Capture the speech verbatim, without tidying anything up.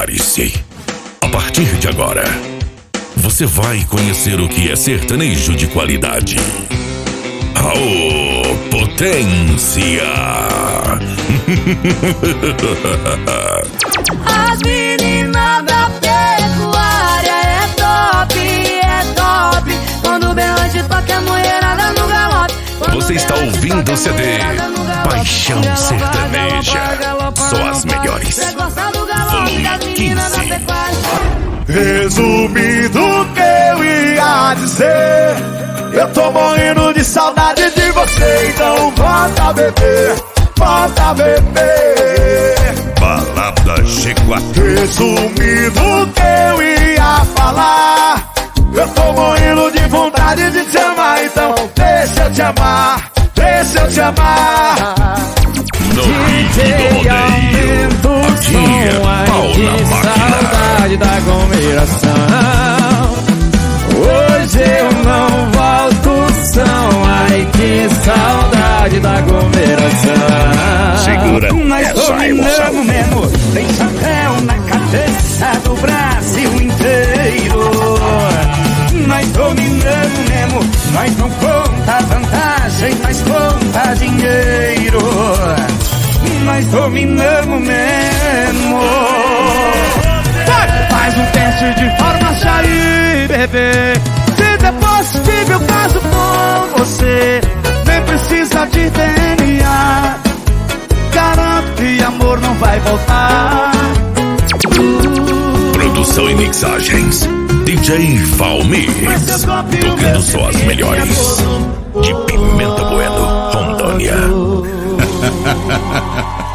Prepare-se. A partir de agora, você vai conhecer o que é sertanejo de qualidade. Aô, potência! As meninas da pecuária é top, é top. Quando o berrante toca a mulherada no galope. Você está ouvindo o C D Paixão Sertaneja. Só as melhores. Volume quinze. Resumindo o que eu ia dizer, eu tô morrendo de saudade de você. Então volta a beber, volta a beber. Balada G quatro. Resumindo o que eu ia falar, eu tô morrendo de vontade de te amar. Então deixa eu te amar, deixa eu te amar. No ritmo do rodeio, aqui é pau na máquina. Saudade da aglomeração. Hoje eu não volto são. Ai, que saudade da aglomeração. Segura Mas essa emoção mesmo, tem chapéu na cabeça do Brasil inteiro. Nós dominamos mesmo, nós não conta vantagem, nós conta dinheiro. Nós dominamos mesmo. Faz um teste de farmácia aí, bebê. Se der positivo eu caso com você. Nem precisa de D N A. Garanto que amor não vai voltar. Produção e mixagens D J Valmir. Tocando só as melhores. De Pimenta Bueno, Rondônia.